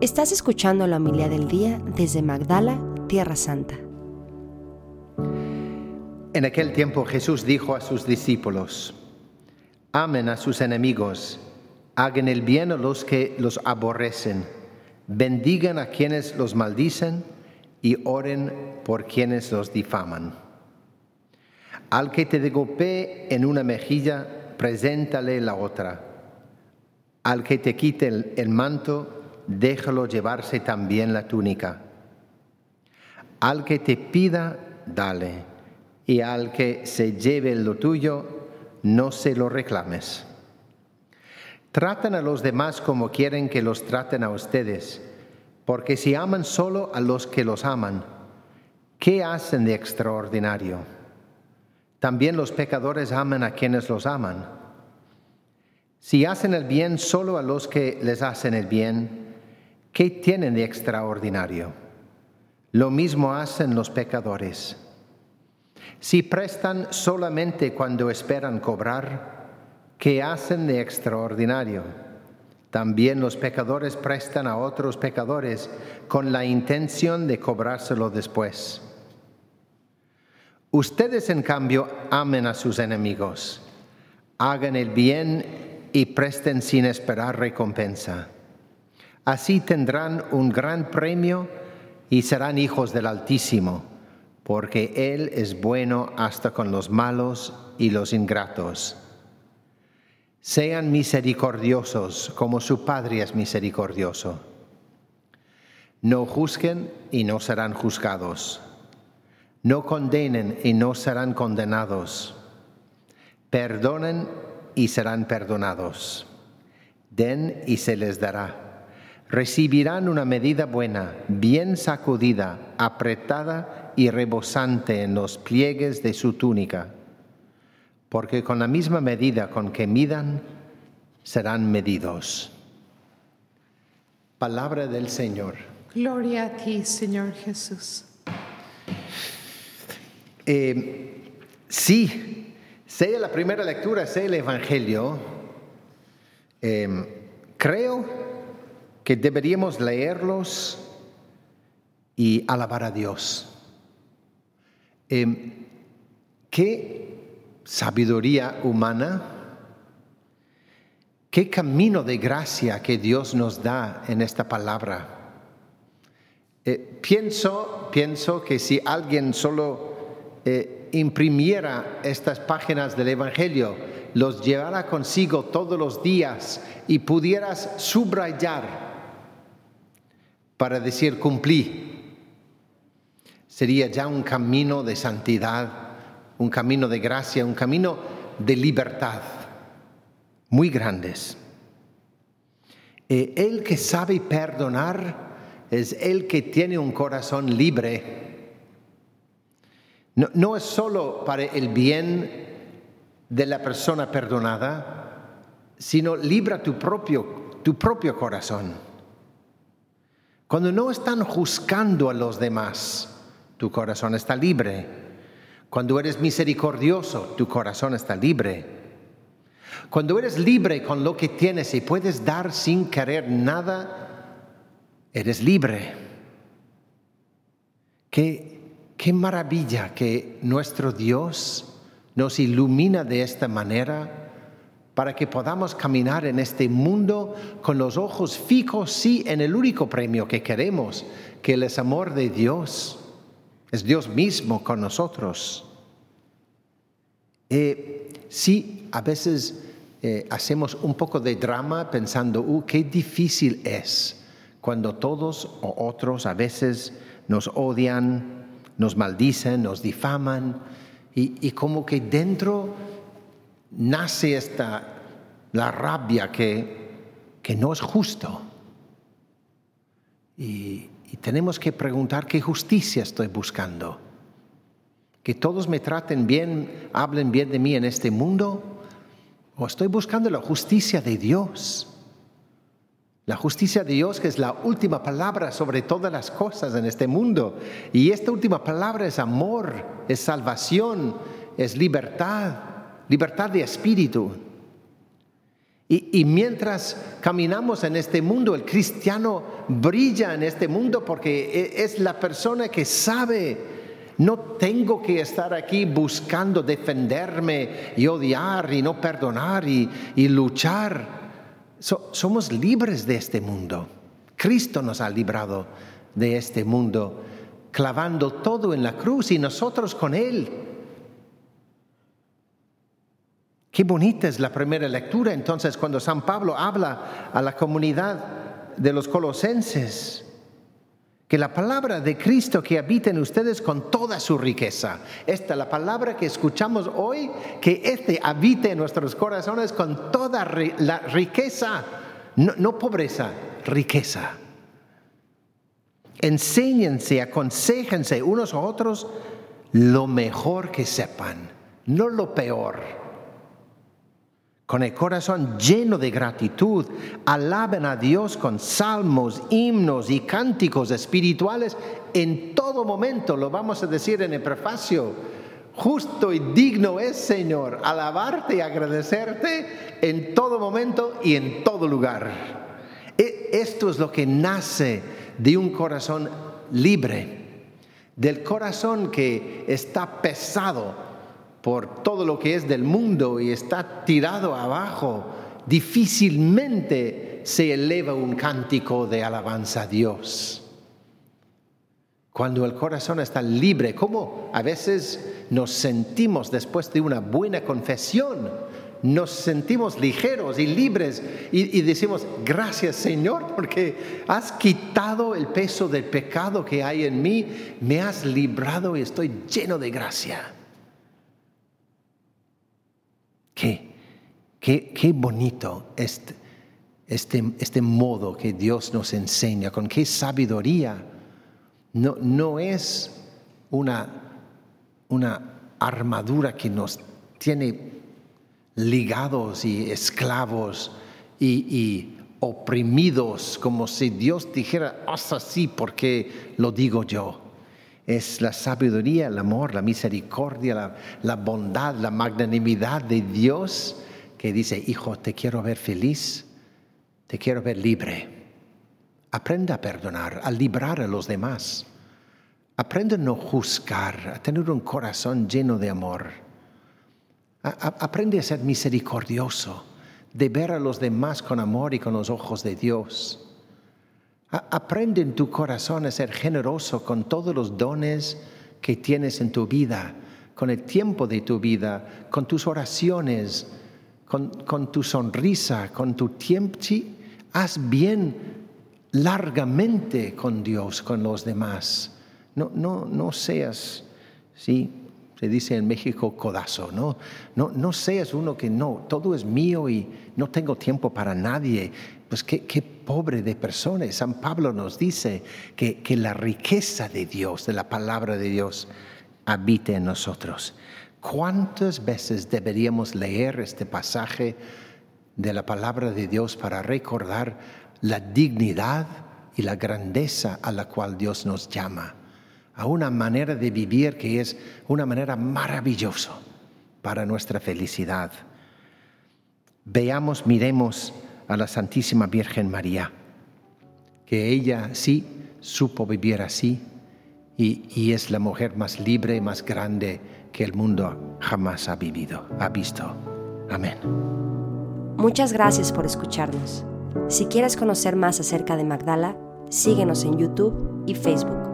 Estás escuchando la homilía del día desde Magdala, Tierra Santa. En aquel tiempo Jesús dijo a sus discípulos: amen a sus enemigos, hagan el bien a los que los aborrecen, bendigan a quienes los maldicen y oren por quienes los difaman. Al que te golpee en una mejilla, preséntale la otra. Al que te quite el manto, déjalo llevarse también la túnica. Al que te pida, dale, y al que se lleve lo tuyo, no se lo reclames. Traten a los demás como quieren que los traten a ustedes, porque si aman solo a los que los aman, ¿qué hacen de extraordinario? También los pecadores aman a quienes los aman. Si hacen el bien solo a los que les hacen el bien, ¿qué tienen de extraordinario? Lo mismo hacen los pecadores. Si prestan solamente cuando esperan cobrar, ¿qué hacen de extraordinario? También los pecadores prestan a otros pecadores con la intención de cobrárselo después. Ustedes, en cambio, amen a sus enemigos, hagan el bien y presten sin esperar recompensa. Así tendrán un gran premio y serán hijos del Altísimo, porque Él es bueno hasta con los malos y los ingratos. Sean misericordiosos como su Padre es misericordioso. No juzguen y no serán juzgados. No condenen y no serán condenados. Perdonen y serán perdonados. Den y se les dará. Recibirán una medida buena, bien sacudida, apretada y rebosante en los pliegues de su túnica, porque con la misma medida con que midan, serán medidos. Palabra del Señor. Gloria a ti, Señor Jesús. Sí. Sea la primera lectura, sea el Evangelio, creo que deberíamos leerlos y alabar a Dios. Qué sabiduría humana, qué camino de gracia que Dios nos da en esta palabra. Pienso que si alguien solo imprimiera estas páginas del Evangelio, los llevara consigo todos los días y pudieras subrayar para decir cumplí, sería ya un camino de santidad, un camino de gracia, un camino de libertad, muy grandes. El que sabe perdonar es el que tiene un corazón libre. No es solo para el bien de la persona perdonada, sino libra tu propio corazón. Cuando no están juzgando a los demás, tu corazón está libre. Cuando eres misericordioso, tu corazón está libre. Cuando eres libre con lo que tienes y puedes dar sin querer nada, eres libre. Qué maravilla que nuestro Dios nos ilumina de esta manera para que podamos caminar en este mundo con los ojos fijos, sí, en el único premio que queremos, que es amor de Dios. Es Dios mismo con nosotros. Sí, a veces hacemos un poco de drama pensando, qué difícil es cuando todos o otros a veces nos odian, nos maldicen, nos difaman, y como que dentro nace la rabia que no es justo. Y tenemos que preguntar qué justicia estoy buscando. Que todos me traten bien, hablen bien de mí en este mundo, o estoy buscando la justicia de Dios. La justicia de Dios, que es la última palabra sobre todas las cosas en este mundo. Y esta última palabra es amor, es salvación, es libertad de espíritu. Y mientras caminamos en este mundo, el cristiano brilla en este mundo porque es la persona que sabe, no tengo que estar aquí buscando defenderme y odiar y no perdonar y luchar. Somos libres de este mundo. Cristo nos ha librado de este mundo, clavando todo en la cruz y nosotros con Él. Qué bonita es la primera lectura, entonces, cuando San Pablo habla a la comunidad de los colosenses, que la palabra de Cristo que habita en ustedes con toda su riqueza. Esta es la palabra que escuchamos hoy, que habite en nuestros corazones con toda la riqueza, no pobreza, riqueza. Enséñense, aconséjense unos a otros lo mejor que sepan, no lo peor. Con el corazón lleno de gratitud, alaben a Dios con salmos, himnos y cánticos espirituales en todo momento. Lo vamos a decir en el prefacio. Justo y digno es, Señor, alabarte y agradecerte en todo momento y en todo lugar. Esto es lo que nace de un corazón libre, del corazón que está pesado por todo lo que es del mundo y está tirado abajo. Difícilmente se eleva un cántico de alabanza a Dios. Cuando el corazón está libre, como a veces nos sentimos después de una buena confesión, nos sentimos ligeros y libres y decimos, gracias Señor, porque has quitado el peso del pecado que hay en mí, me has librado y estoy lleno de gracia. Qué bonito este modo que Dios nos enseña, con qué sabiduría. No es una armadura que nos tiene ligados y esclavos y oprimidos, como si Dios dijera, haz así porque lo digo yo. Es la sabiduría, el amor, la misericordia, la bondad, la magnanimidad de Dios que dice, hijo, te quiero ver feliz, te quiero ver libre. Aprende a perdonar, a librar a los demás. Aprende a no juzgar, a tener un corazón lleno de amor. Aprende a ser misericordioso, de ver a los demás con amor y con los ojos de Dios. Aprende en tu corazón a ser generoso con todos los dones que tienes en tu vida, con el tiempo de tu vida, con tus oraciones, con tu sonrisa, con tu tiempo. Sí, haz bien largamente con Dios, con los demás. No seas, sí, se dice en México, codazo, no seas uno que todo es mío y no tengo tiempo para nadie. Pues qué pobre de persona. San Pablo nos dice que la riqueza de Dios, de la palabra de Dios, habite en nosotros. ¿Cuántas veces deberíamos leer este pasaje de la palabra de Dios para recordar la dignidad y la grandeza a la cual Dios nos llama? A una manera de vivir que es una manera maravillosa para nuestra felicidad. Miremos a la Santísima Virgen María, que ella sí supo vivir así y es la mujer más libre y más grande que el mundo jamás ha visto. Amén. Muchas gracias por escucharnos. Si quieres conocer más acerca de Magdala, síguenos en YouTube y Facebook.